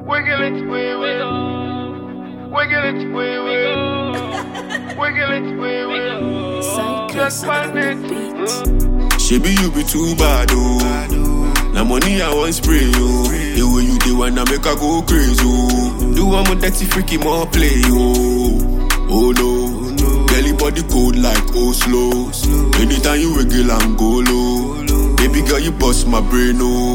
Wiggle it, wiggle. Wiggle it, wiggle. Wiggle it, wiggle. Just one it. Shebi you be too bad, oh. Now money I want spray, oh. The way you do wanna make her go crazy, oh. Do one more dirty freaky more play, oh. Oh no, belly body cold like Oslo. Anytime you wiggle and go low. Baby girl, you bust my brain, oh.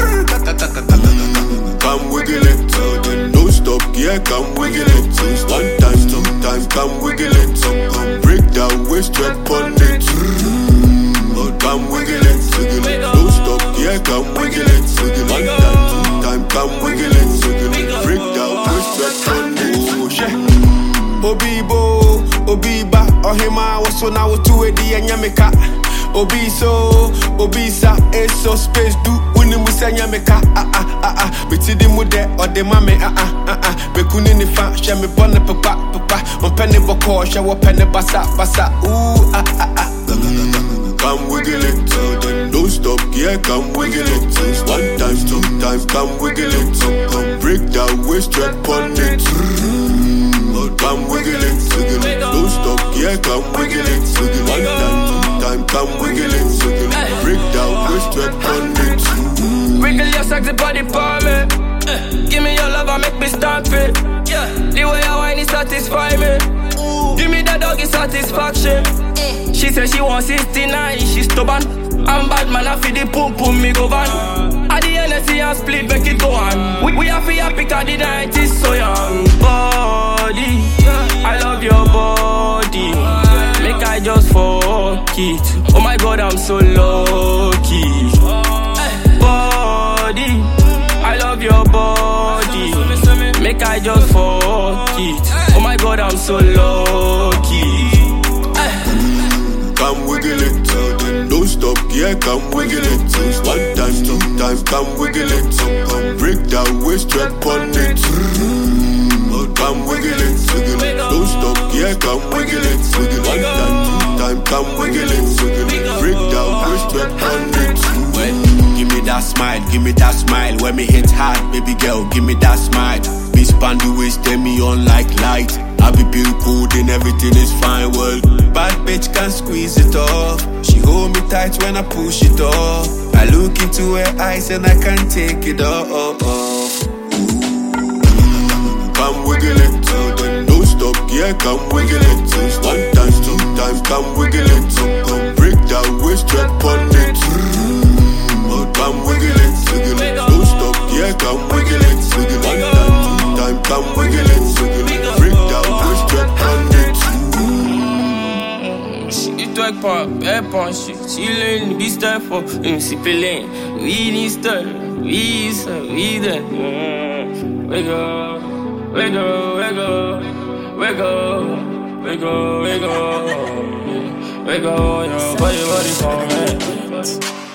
Come wiggle it, don't stop, yeah, come wiggle it. One time, sometimes, come wiggle it. Come break down, waist strap on it. Come wiggle it, don't stop, yeah, come wiggle it. One time, two time, come wiggle it. Break down, waist strap on it. Oh shit. Obibo, Obiba, Ohima, what's on our 280 and Yamika. Obiso, Obisa, Eso space do Unimusa Yamika, Biti the mude or the mame, Bekuni fa, Shami Bonne Papa, on penny boko, shower penny basa, ooh, Come wiggle it, don't stop, yeah, come wiggle it. One time, two times, come wiggle it. Come break down, waist strap on it. Come wiggle it, don't stop, yeah, come wiggle it. One time, come wiggle it. Break down, waist strap on it. Wiggle your sexy body for me. Give me your love and make me stamp it. The way I whine it satisfy me. Give me that doggy satisfaction. She said she wants 69, she stubborn. I'm bad man, I feel the pum me go van. At the NSC and split, make it go on. We have to pick at the night is so young. Body, I love your body. Make I just fuck it. Oh my God, I'm so lucky. Body, I love your body. Make I just fuck it. Oh my God, I'm so lucky. Come wiggle it, don't stop, yeah, come wiggle it. One time, two times, come wiggle it. Come break down, waist strap on it. Come wiggle it, don't stop, yeah, come wiggle it. One time, two times, come wiggle it. Break down, waist strap on it. Give me that smile, when me hit hard, baby girl, give me that smile. Miss Pandu waist, turn me on like light. I be built good and everything is fine, well. Bad bitch can squeeze it off. She hold me tight when I push it off. I look into her eyes and I can't take it off. Come wiggle it, don't stop, yeah, come wiggle it. One time, two times, come wiggle it. Come break down, waist strap on it. Come wiggle it, don't stop, yeah, come wiggle it. One time, come wiggle it. Break down, waist strap on it. She talk pop, air punch, she learn this type of sipping. We need stuff, we there. We go, we go, we go, we go, we go, we go, we go, yo, body for me.